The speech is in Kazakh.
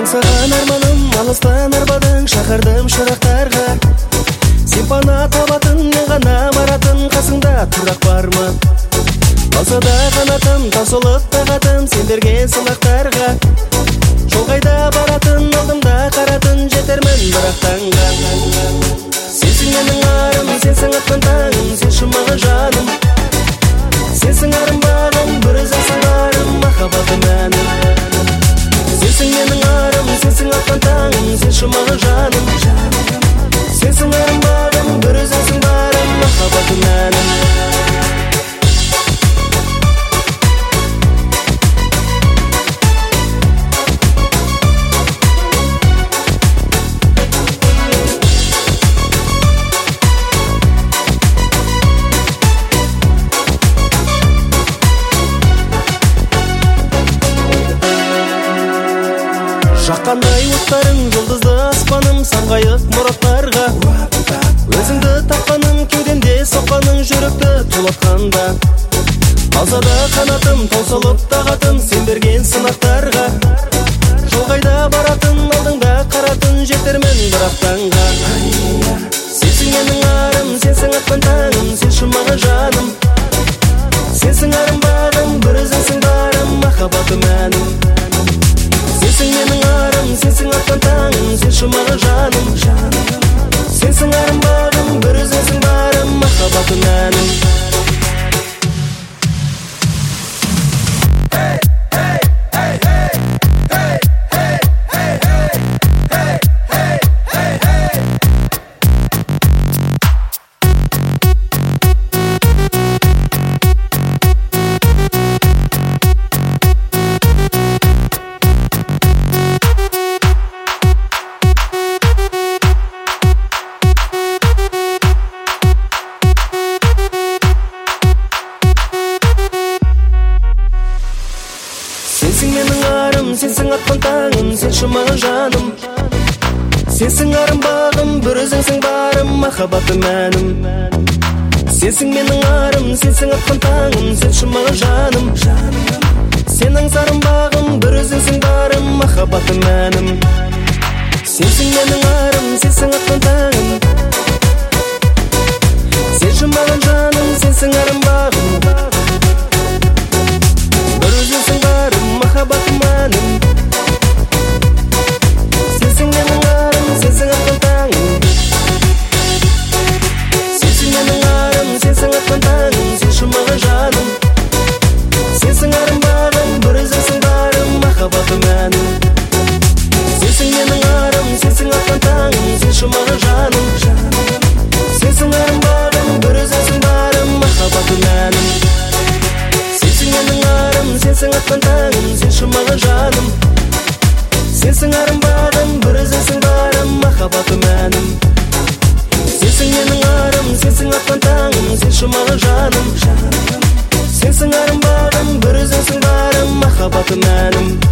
аңсаған арманым, алыстан арбадың, шақырдым шырақтарға. Сен пана табатын, мен ғана баратын, қасыңда тұрақ бармы? Қалса да қанатым, таусылып тағатым, сен берген сынақтарға. Жол қайда баратын, алдымда қаратын, жетермін бірақ таңға. Сенсің менің арым, сенсің атқан таңым, сен шумаған жаным. Сенсің арым бағым, бір өзіңсің барым, махаббатым әнім. Сенсің менің арым, сенсің атқан таңым, сен шумаған жаным. Сенсің арым бағым, бір өзіңсің барым, махаббатым әнім. Жаққандай оттарың, жұлдызды аспаным, самғайық мұраттарға. Өзіңді тапқаным, кеудемде соққаның, жүректі тулатқанда. Қалса да қанатым, таусылып тағатым, сен берген сынақтарға. Жол қайда баратын, алдыңда қаратын, жетермін бірақ таңға. Сенсің менің арым, сенсің атқан таңым, сен шумаған жаным. Сенсің арым бағым, бір өзіңсің барым, махаббатым әнім. Сенсің менің арым, сенсің атқан таңым, сен шумаған жаным. Сенсің арым бағым, бір өзіңсің барым, махаббатым әнім. Сенсің менің арым, сенсің атқан таңым, сен шумаған жаным. Сенсің арым бағым, бір өзіңсің барым, махаббатым әнім. Сенсің менің арым, сенсің атқан таңым, сен шумаған жаным. Сен аңсарым бағым, бір өзіңсің барым, махаббатым әнім. Сенсің менің арым, сенсің атқан таңым, сен шумаған жаным. Сенсің арым бағым, бір өзіңсің барым, махаббатым әнім. Сенсің менің арым, сенсің атқан таңым. Сенсің менің арым, сенсің атқан таңым, сен шумаған жаным. Сенсің арым бағым, бір өзіңсің барым, махаббатым әнім. Сенсің менің арым, сенсің атқан таңым, сен шумаған жаным. Сенсің арым бағым, бір өзіңсің барым, махаббатым әнім. Сенсің менің арым, сенсің атқан таңым, сен шумаған жаным. Сенсің арым бағым, бір өзіңсің барым, махаббатым әнім. Сенсің менің арым, сенсің атқан таңым, сен шумаған жаным. Сенсің арым бағым, бір өзіңсің барым, махаббатым әнім.